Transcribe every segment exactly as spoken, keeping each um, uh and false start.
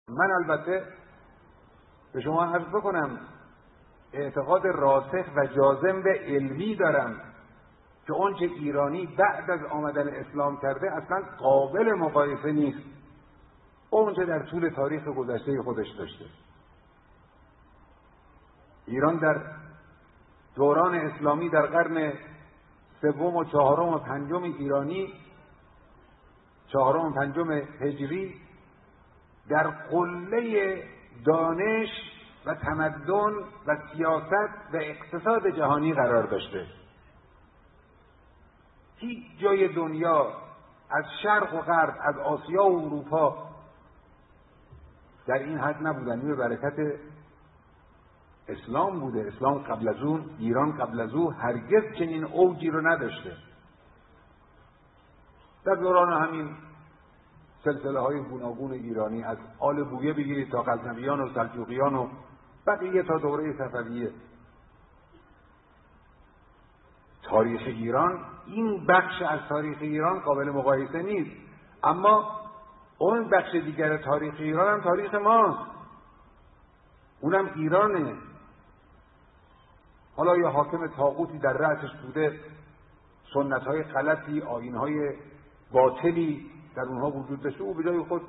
من البته به شما عرض بکنم اعتقاد راسخ و جازم به علمی دارم که اون چه ایرانی بعد از آمدن اسلام کرده اصلا قابل مقایسه نیست اون چه در طول تاریخ گذشته خودش داشته. ایران در دوران اسلامی در قرن سوم و چهارم و پنجم ایرانی، چهارم و پنجم هجری، در قله دانش و تمدن و سیاست و اقتصاد جهانی قرار داشته. هیچ جای دنیا از شرق و غرب، از آسیا و اروپا در این حد نبودن. به برکت اسلام بوده. اسلام قبل از اون، ایران قبل از اون هرگز چنین اوجی رو نداشته. در دوران همین سلسله های گوناگون ایرانی، از آل بویه بگیرید تا غزنویان و سلجوقیان و بقیه تا دوره صفویه، تاریخ ایران، این بخش از تاریخ ایران قابل مقایسه نیست. اما اون بخش دیگر تاریخ ایران هم تاریخ ماست، اونم ایرانه. حالا یه حاکم طاغوتی در رأسش بوده، سنت‌های غلطی، آیین‌های باطلی در اونها وجود داشته، او به جای خود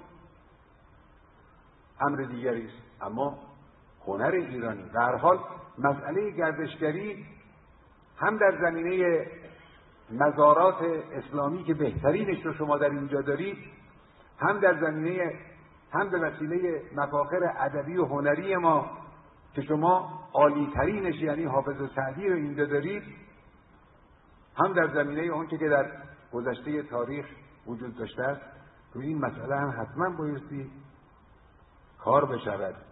امر دیگری است. اما هنر ایرانی در هر حال، مسئله گردشگری هم در زمینه مزارات اسلامی که بهترینش رو شما در اینجا دارید، هم در زمینه هم به وسیله مفاخر ادبی و هنری ما که شما عالی ترینش یعنی حافظ سعدی رو اینجا دارید، هم در زمینه اون که در گذشته تاریخ وجود داشته است. روی این مسئله هم حتما بایستی کار بشود.